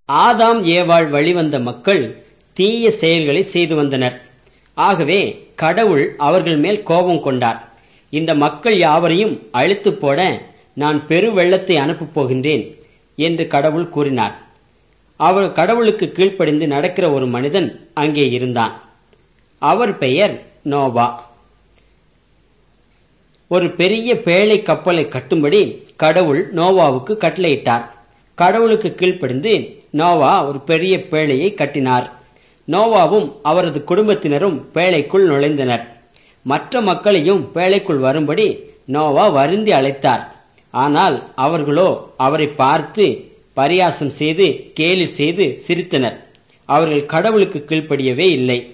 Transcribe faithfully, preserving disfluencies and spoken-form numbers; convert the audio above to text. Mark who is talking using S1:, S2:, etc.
S1: ஆதாம் ஏவாள் வழிவந்த மக்கள் தீய செயல்களை செய்து வந்தனர். ஆகவே கடவுள் அவர்கள் மேல் கோபம் கொண்டார். இந்த மக்கள் யாவரையும் அழித்து போட நான் பெரு வெள்ளத்தை அனுப்பப் போகின்றேன் என்று கடவுள் கூறினார். அவர் கடவுளுக்கு கீழ்ப்படிந்து நடக்கிற ஒரு மனிதன் அங்கே இருந்தான். அவர் பெயர் நோவா. ஒரு பெரிய பேழை கப்பலை கட்டும்படி கடவுள் நோவாவுக்கு கட்டளையிட்டார். கடவுளுக்கு கீழ்ப்படிந்து நோவா ஒரு பெரிய பேழையை கட்டினார். நோவாவும் அவரது குடும்பத்தினரும் பேழைக்குள் நுழைந்தனர். மற்ற மக்களையும் பேழைக்குள் வரும்படி நோவா வருந்தி அழைத்தார். ஆனால் அவர்களோ அவரை பார்த்து பரியாசம் செய்து கேலி செய்து சிரித்தனர். அவர்கள் கடவுளுக்கு கீழ்ப்படியவே இல்லை.